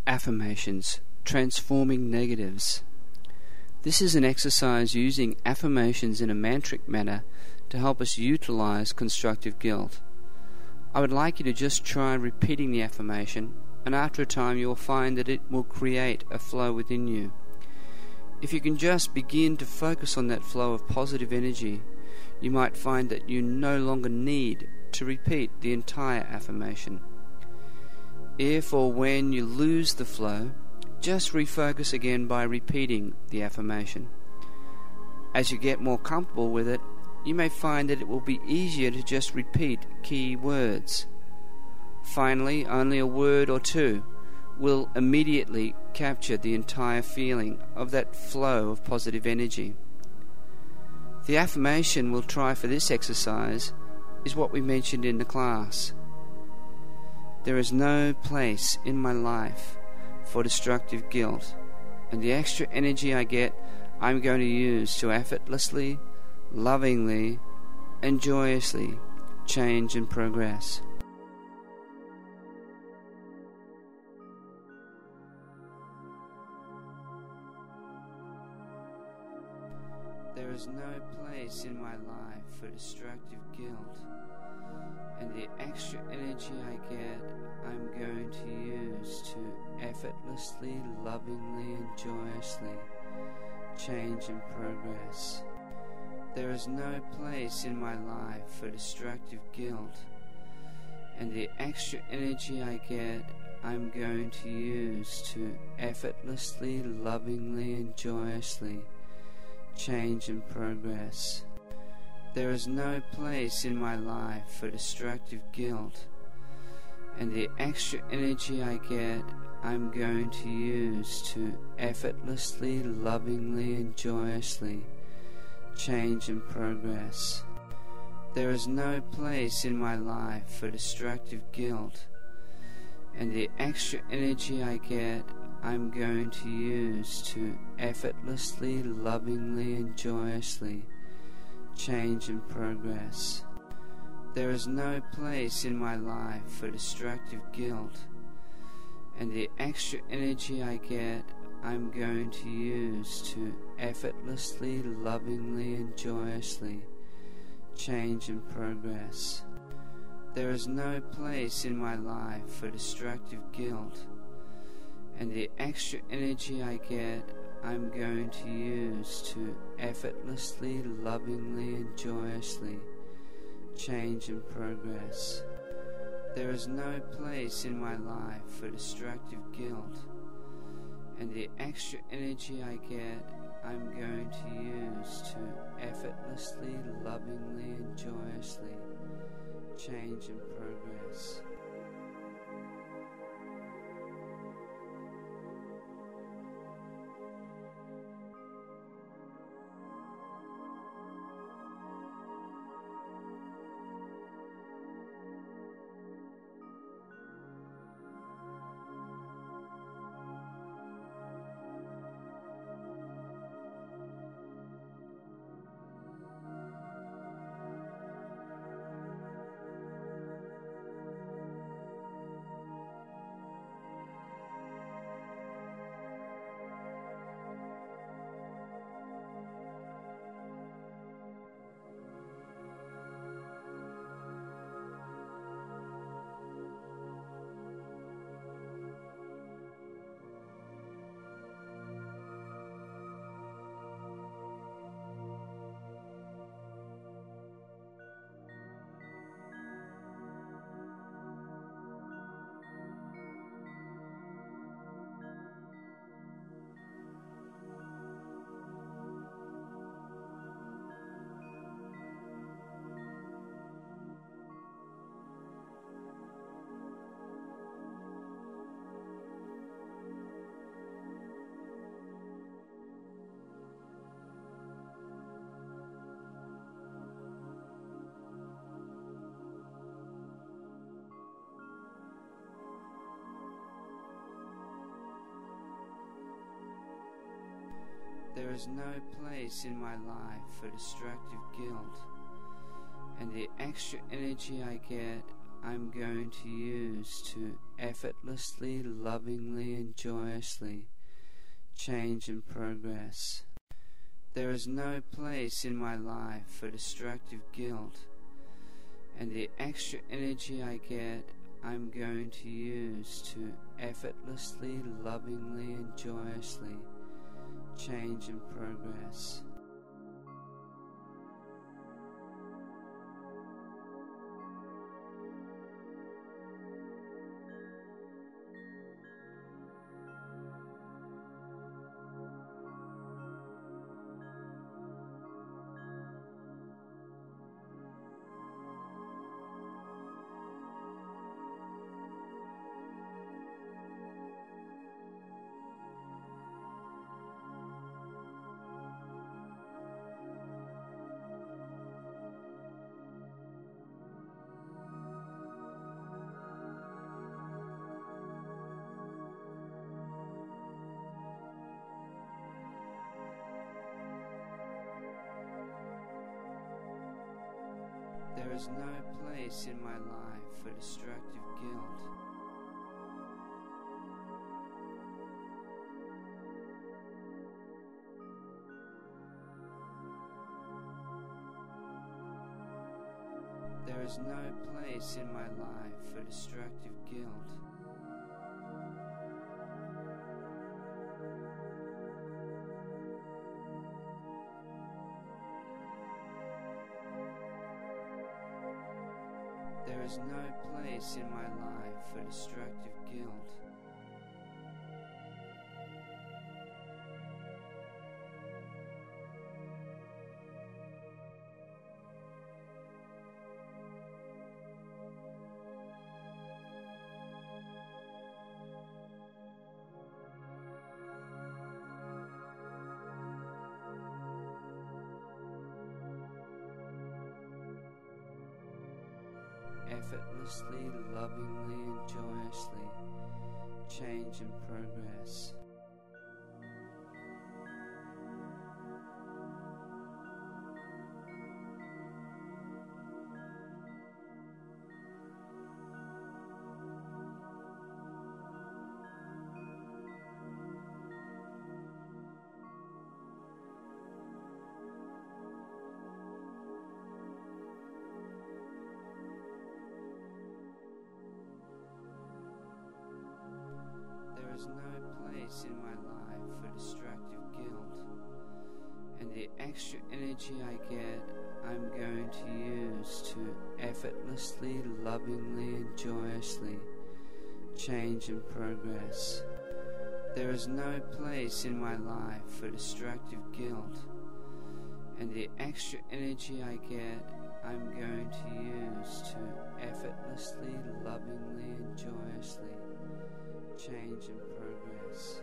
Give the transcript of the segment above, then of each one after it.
Affirmations, transforming negatives. This is an exercise using affirmations in a mantric manner to help us utilize constructive guilt. I would like you to just try repeating the affirmation, and after a time you will find that it will create a flow within you. If you can just begin to focus on that flow of positive energy, you might find that you no longer need to repeat the entire affirmation. If or when you lose the flow, just refocus again by repeating the affirmation. As you get more comfortable with it, you may find that it will be easier to just repeat key words. Finally, only a word or two will immediately capture the entire feeling of that flow of positive energy. The affirmation we'll try for this exercise is what we mentioned in the class. There is no place in my life for destructive guilt, and the extra energy I get, I'm going to use to effortlessly, lovingly, and joyously change and progress. There is no place in my life for destructive guilt, and the extra energy I get, I'm going to use to effortlessly, lovingly, and joyously change and progress. There is no place in my life for destructive guilt, and the extra energy I get, I'm going to use to effortlessly, lovingly, and joyously change and progress. There is no place in my life for destructive guilt, and the extra energy I get, I'm going to use to effortlessly, lovingly, and joyously change and progress. There is no place in my life for destructive guilt, and the extra energy I get, I'm going to use to effortlessly, lovingly, and joyously change and progress. There is no place in my life for destructive guilt, and the extra energy I get, I'm going to use to effortlessly, lovingly, and joyously change and progress. There is no place in my life for destructive guilt, and the extra energy I get, I'm going to use to effortlessly, lovingly, and joyously change and progress. There is no place in my life for destructive guilt, and the extra energy I get, I'm going to use to effortlessly, lovingly, and joyously change and progress. There is no place in my life for destructive guilt, and the extra energy I get, I'm going to use to effortlessly, lovingly, and joyously change and progress. There is no place in my life for destructive guilt, and the extra energy I get, I'm going to use to effortlessly, lovingly, and joyously change and progress. There is no place in my life for destructive guilt. There is no place in my life for destructive guilt. There is no place in my life for destructive guilt. Effortlessly, lovingly, and joyously change and progress. There is no place in my life for destructive guilt, and the extra energy I get, I'm going to use to effortlessly, lovingly, and joyously change and progress. There is no place in my life for destructive guilt, and the extra energy I get, I'm going to use to effortlessly, lovingly, and joyously change and progress.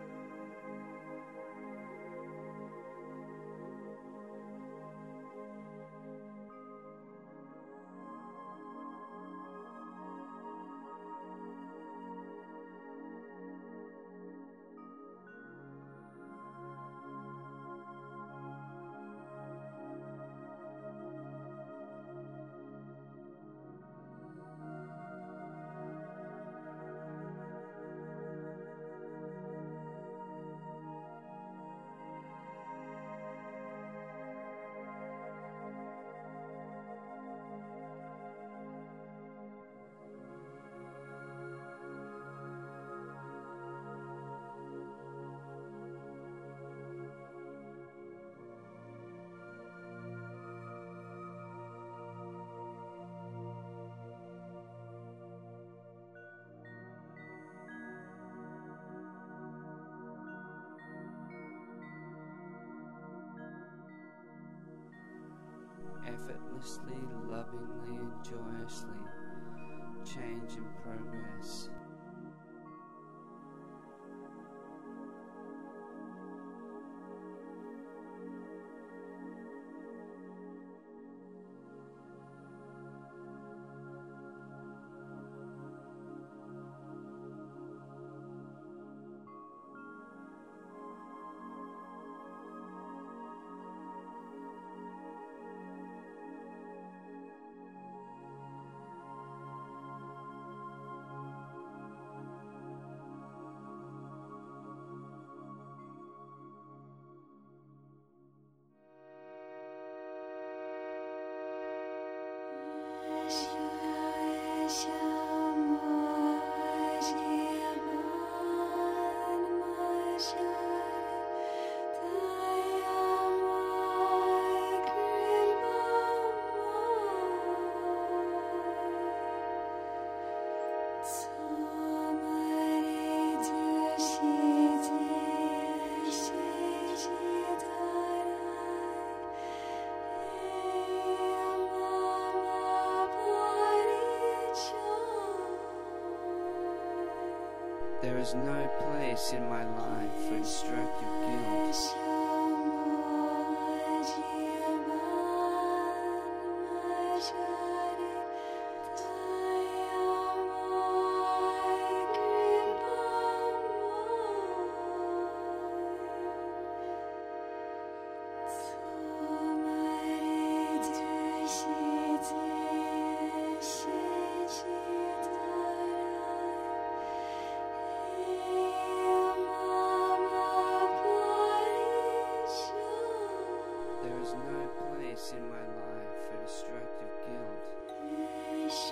Effortlessly, lovingly, and joyously change and progress. is no place in my life for destructive guilt. There is no place in my life for destructive guilt.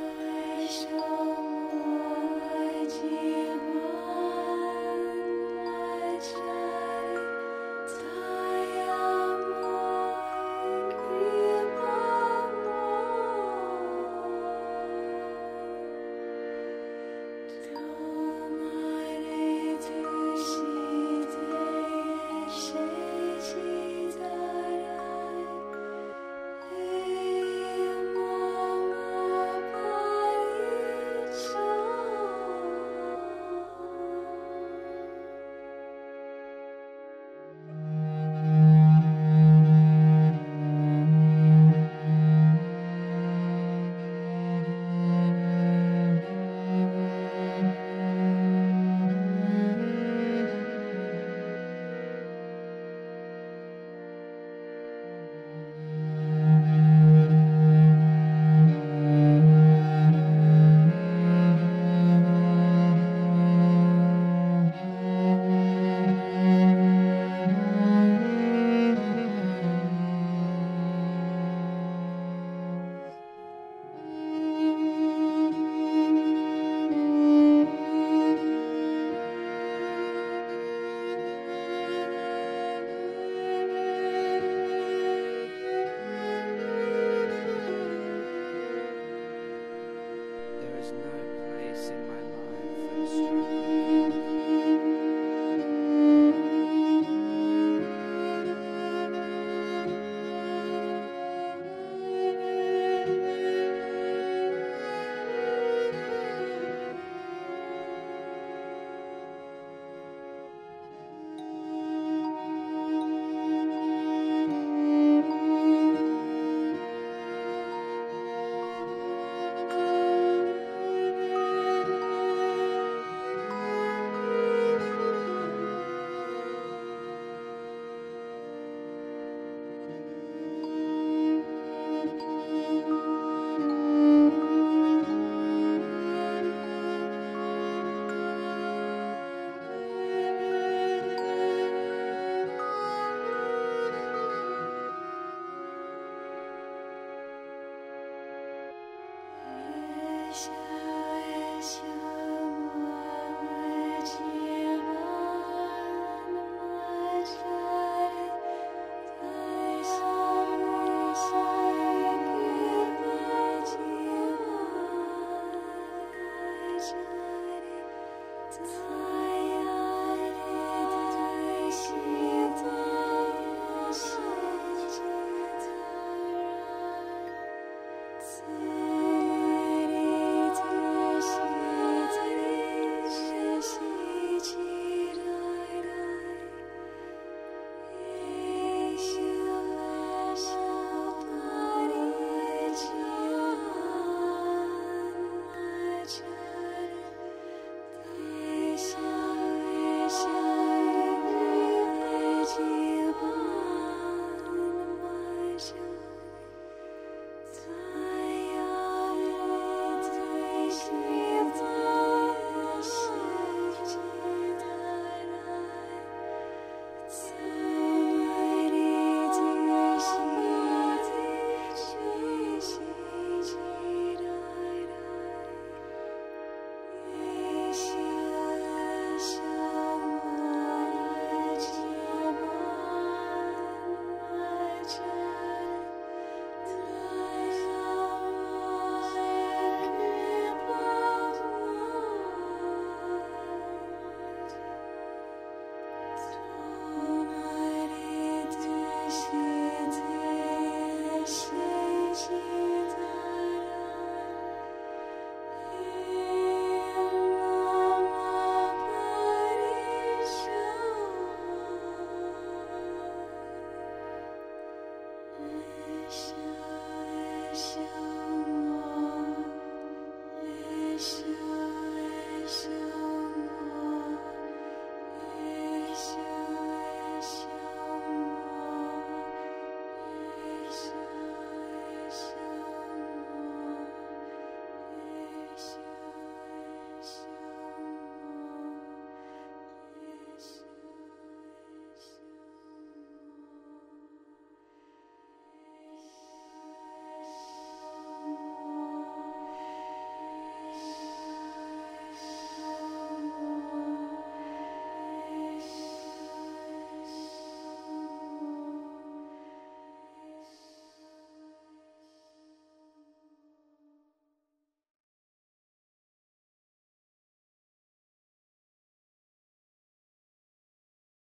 There is no place in my life for destructive guilt. Time